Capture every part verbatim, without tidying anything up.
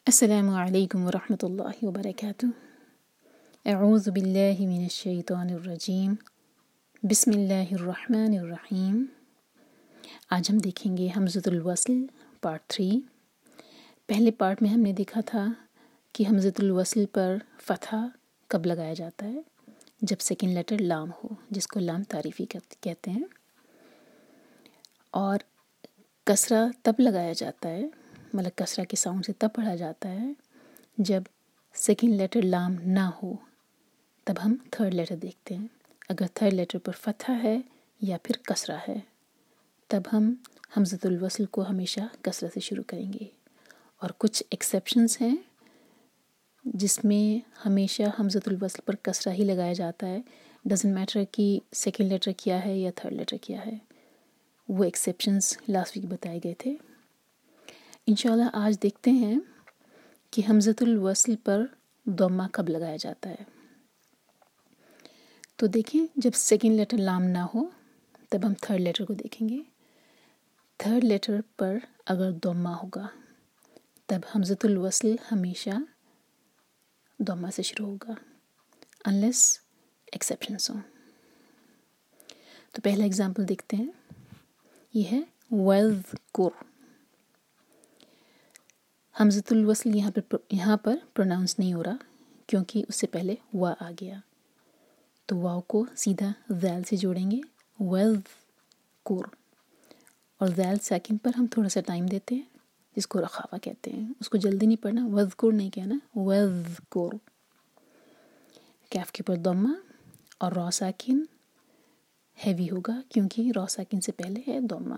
السلام علیکم ورحمۃ اللہ وبرکاتہ۔ اعوذ باللہ من الشیطان الرجیم، بسم اللہ الرحمن الرحیم۔ آج ہم دیکھیں گے حمزۃ الوصل پارٹ تھری۔ پہلے پارٹ میں ہم نے دیکھا تھا کہ حمزۃ الوصل پر فتحہ کب لگایا جاتا ہے؟ جب سیکنڈ لیٹر لام ہو، جس کو لام تعریفی کہتے ہیں، اور کسرہ تب لگایا جاتا ہے، مطلب کسرہ کے ساؤنڈ سے تب پڑھا جاتا ہے جب سیکنڈ لیٹر لام نہ ہو، تب ہم تھرڈ لیٹر دیکھتے ہیں۔ اگر تھرڈ لیٹر پر فتحہ ہے یا پھر کسرہ ہے، تب ہم حمزۃ الوصل کو ہمیشہ کسرہ سے شروع کریں گے۔ اور کچھ ایکسیپشنز ہیں جس میں ہمیشہ حمزۃ الوصل پر کسرہ ہی لگایا جاتا ہے، ڈزنٹ میٹر کہ سیکنڈ لیٹر کیا ہے یا تھرڈ لیٹر کیا ہے۔ وہ ایکسیپشنز لاسٹ ویک بتائے گئے تھے۔ انشاءاللہ آج دیکھتے ہیں کہ حمزۃ الوصل پر ضمہ کب لگایا جاتا ہے۔ تو دیکھیں، جب سیکنڈ لیٹر لام نہ ہو تب ہم تھرڈ لیٹر کو دیکھیں گے۔ تھرڈ لیٹر پر اگر ضمہ ہوگا تب حمزۃ الوصل ہمیشہ ضمہ سے شروع ہوگا، انلیس ایکسیپشنس ہوں۔ تو پہلا ایگزامپل دیکھتے ہیں، یہ ہے وَاذْکُر۔ حمزۃ الوصل یہاں پر یہاں پر پروناؤنس نہیں ہو رہا کیونکہ اس سے پہلے وا آ گیا، تو واو کو سیدھا ذیل سے جوڑیں گے، وَاذْکُر۔ اور ذیل ساکن پر ہم تھوڑا سا ٹائم دیتے ہیں، جس کو رخاوہ کہتے ہیں۔ اس کو جلدی نہیں پڑھنا، وَاذْکُر نہیں کہنا، وَاذْکُر۔ کیف کے پر ضمہ اور را ساکن ہیوی ہوگا کیونکہ را ساکن سے پہلے ہے ضمہ۔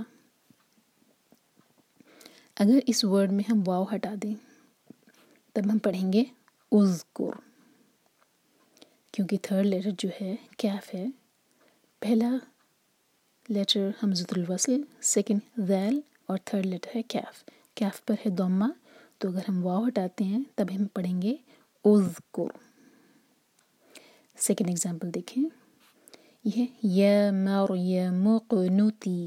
اگر اس ورڈ میں ہم واو ہٹا دیں تب ہم پڑھیں گے اذکر، کیونکہ تھرڈ لیٹر جو ہے کیف ہے، پہلا لیٹر حمزۃ الوصل، سیکنڈ ذیل اور تھرڈ لیٹر ہے کیف۔ کیف پر ہے ضمہ، تو اگر ہم واو ہٹاتے ہیں تب ہم پڑھیں گے اذکر۔ سیکنڈ ایگزامپل دیکھیں، یہ ہے یا مریم اقنتی۔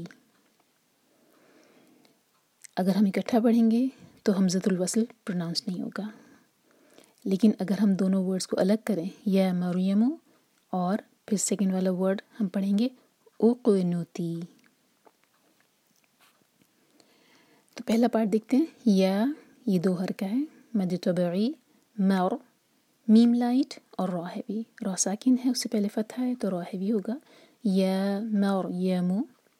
اگر ہم اکٹھا پڑھیں گے تو حمزۃ الوصل پروناؤنس نہیں ہوگا، لیکن اگر ہم دونوں ورڈز کو الگ کریں، یا مریم، اور پھر سیکنڈ والا ورڈ ہم پڑھیں گے اقنتی۔ تو پہلا پارٹ دیکھتے ہیں، یا یہ دو حرکہ ہے، مد طبیعی، مر، میم لائٹ اور را ہیوی۔ را ساکن ہے، اس سے پہلے فتحہ ہے تو را ہیوی ہوگا، یا مریم۔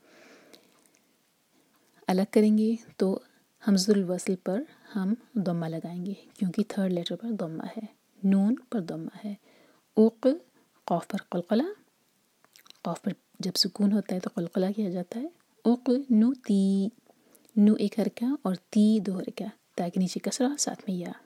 الگ کریں گے تو حمزۃ الوصل پر ہم ضمہ لگائیں گے کیونکہ تھرڈ لیٹر پر ضمہ ہے، نون پر ضمہ ہے۔ اوق، قاف پر قلقلہ، قاف پر جب سکون ہوتا ہے تو قلقلہ کیا جاتا ہے۔ اوق نو تی، نو ایک حرکہ اور تی دو حرکہ، تا کے نیچے کسرہ، ساتھ میں یا،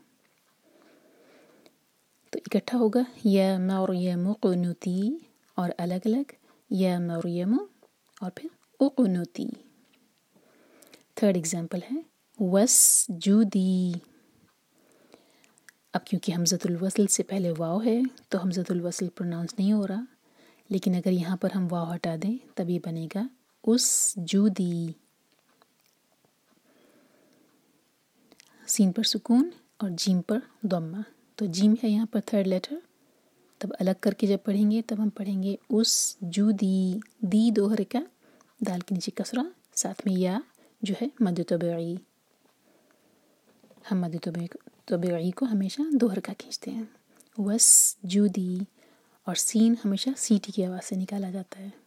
تو اکٹھا ہوگا یا مریم اقنتی، اور الگ الگ یا مریم اور پھر اقنتی۔ تھرڈ ایگزامپل ہے وَاسْجُدِي۔ اب کیونکہ حمزۃ الوصل سے پہلے واو ہے تو حمزۃ الوصل پروناؤنس نہیں ہو رہا، لیکن اگر یہاں پر ہم واو ہٹا دیں تب یہ بنے گا اُسْجُدِي۔ سین پر سکون اور جیم پر ضمہ، تو جیم ہے یہاں پر تھرڈ لیٹر، تب الگ کر کے جب پڑھیں گے تب ہم پڑھیں گے اُسْجُدِي، دی دو حرکہ، دال کے نیچے کسرہ، ساتھ میں یا جو ہے مد طبیعی۔ ہم مد طبیعی کو ہمیشہ دو حرکہ کھینچتے ہیں، وَاسْجُدِي، اور سین ہمیشہ سی ٹی کی آواز سے نکالا جاتا ہے۔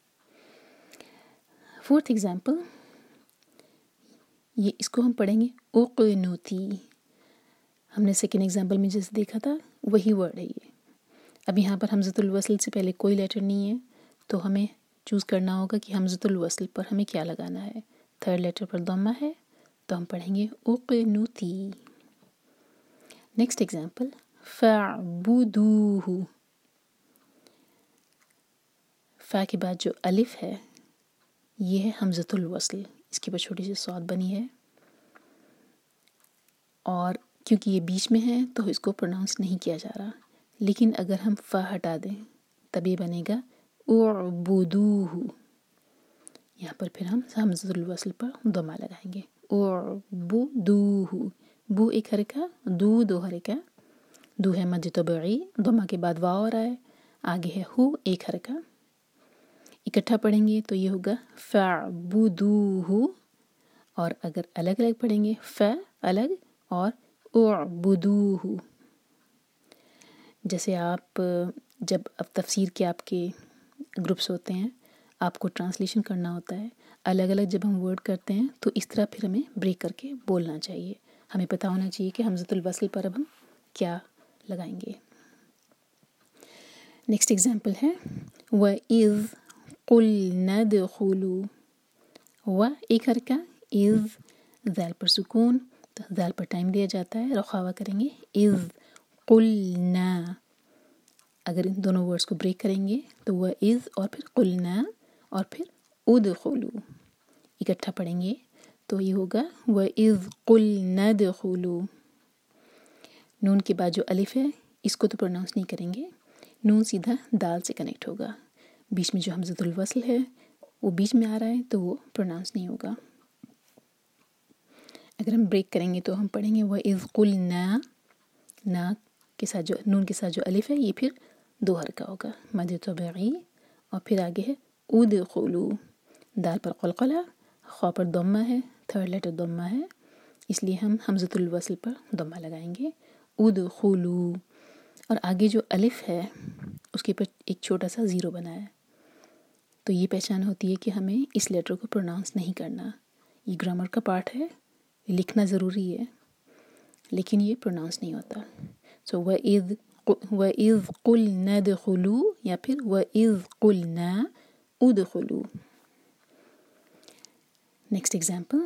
فورتھ ایگزامپل، یہ اس کو ہم پڑھیں گے اقنتی۔ ہم نے سیکنڈ ایگزامپل میں جیسے دیکھا تھا وہی ورڈ ہے یہ۔ اب یہاں پر حمزۃ الوصل سے پہلے کوئی لیٹر نہیں ہے تو ہمیں چوز کرنا ہوگا کہ حمزۃ الوصل پر ہمیں کیا لگانا ہے۔ تھرڈ لیٹر پر ضمہ ہے تو ہم پڑھیں گے اقنتی۔ Next example, فَاعْبُدُوهُ۔ فا کے بعد جو الف ہے یہ ہے حمزۃ الوصل، اس کے اوپر چھوٹی سی صاد بنی ہے، اور کیونکہ یہ بیچ میں ہے تو اس کو پروناؤنس نہیں کیا جا رہا، لیکن اگر ہم فا ہٹا دیں تب یہ بنے گا اعبدوہ۔ یہاں پر پھر ہم حمزۃ الوصل پر ضمہ لگائیں گے، اعبدوہ، بو ایک حرکہ، دو دو حرکہ، دو ہے مد طبعی، ضمہ کے بعد واو آ رہا ہے، آگے ہے ہو ایک حرکہ، اکٹھا پڑھیں گے تو یہ ہوگا فَعْبُدُوهُ، اور اگر الگ الگ پڑھیں گے ف الگ اور اعبدوہ. جیسے آپ جب اب تفسیر کے آپ کے گروپس ہوتے ہیں، آپ کو ٹرانسلیشن کرنا ہوتا ہے، الگ الگ جب ہم ورڈ کرتے ہیں تو اس طرح پھر ہمیں بریک کر کے بولنا چاہیے. ہمیں پتہ ہونا چاہیے کہ حمزۃ الوصل پر اب ہم کیا لگائیں گے. نیکسٹ ایگزامپل ہے وَإِذْ قُلْنَا ادْخُلُوا، و ایک حرکہ، اذ ذال پر سکون، تو ذال پر ٹائم دیا جاتا ہے، رخاوہ کریں گے اذ قلنا. اگر ان دونوں ورڈز کو بریک کریں گے تو وہ اذ اور پھر قلنا اور پھر ادخلوا، اکٹھا پڑھیں گے تو یہ ہوگا وَإِذْ قُلْنَا ادْخُلُوا. نون کے بعد جو الف ہے اس کو تو پروناؤنس نہیں کریں گے، نون سیدھا دال سے کنیکٹ ہوگا، بیچ میں جو حمزۃ الوصل ہے وہ بیچ میں آ رہا ہے تو وہ پروناؤنس نہیں ہوگا. اگر ہم بریک کریں گے تو ہم پڑھیں گے وَإِذْ قُلْنَا، نا کے ساتھ جو نون کے ساتھ جو الف ہے یہ پھر دو حرکہ ہوگا، مد طبعی، اور پھر آگے ہے ادخلوا، دال پر قلقلہ، خاء پر ضمہ ہے، تھرڈ لیٹر ضمہ ہے، اس لیے ہم حمزۃ الوصل پر ضمہ لگائیں گے ادخلوا. اور آگے جو الف ہے اس کے پر ایک چھوٹا سا زیرو بنا ہے، تو یہ پہچان ہوتی ہے کہ ہمیں اس لیٹر کو پروناؤنس نہیں کرنا. یہ گرامر کا پارٹ ہے، لکھنا ضروری ہے لیکن یہ پروناؤنس نہیں ہوتا. سو وَإِذْ وَإِذْ قُلْنَا ادْخُلُوا یا پھر وَإِذْ قُلْنَا ادْخُلُوا. نیکسٹ ایگزامپل،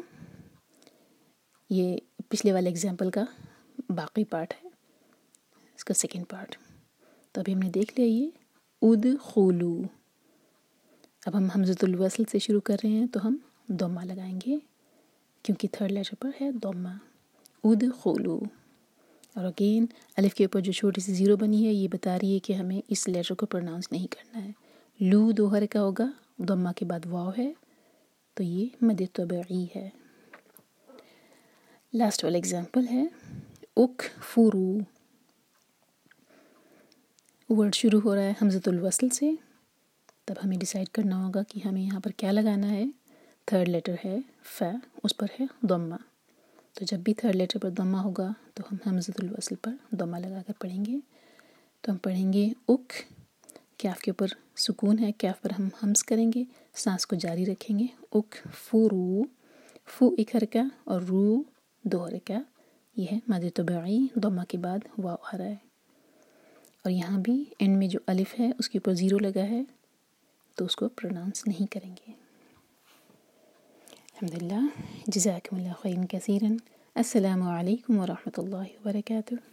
یہ پچھلے والے ایگزامپل کا باقی پارٹ ہے، اس کا سیکنڈ پارٹ. تو ابھی ہم نے دیکھ لیا یہ ادخلوا. اب ہم حمزۃ الوصل سے شروع کر رہے ہیں تو ہم ضمہ لگائیں گے کیونکہ تھرڈ لیٹر پر ہے ضمہ ادخلوا. اور اگین الف کے اوپر جو چھوٹی سی زیرو بنی ہے یہ بتا رہی ہے کہ ہمیں اس لیٹر کو پروناؤنس نہیں کرنا ہے. لو دو حرکہ ہوگا، ضمہ کے بعد واو ہے تو یہ مد طبعی ہے. لاسٹ والا ایگزامپل ہے اکفروا. ورڈ شروع ہو رہا ہے حمزۃ الوصل سے، تب ہمیں ڈیسائیڈ کرنا ہوگا کہ ہمیں یہاں پر کیا لگانا ہے. تھرڈ لیٹر ہے ف، اس پر ہے ضمہ، تو جب بھی تھرڈ لیٹر پر ضمہ ہوگا تو ہم حمزۃ الوصل پر ضمہ لگا کر پڑھیں گے. تو ہم پڑھیں گے اک، کیف کے اوپر سکون ہے، کیف پر ہم ہمز کریں گے، سانس کو جاری رکھیں گے. اکفروا، فو ایک حرکہ اور رو دو حرکہ، یہ ہے مد طبعی، ضمہ کے بعد واو آ رہا ہے. اور یہاں بھی اینڈ میں جو الف ہے اس کے اوپر زیرو لگا ہے تو اس کو پروناؤنس نہیں کریں گے. الحمدللہ، جزاکم اللہ خیرا کثیرا. السلام علیکم ورحمۃ اللہ وبرکاتہ.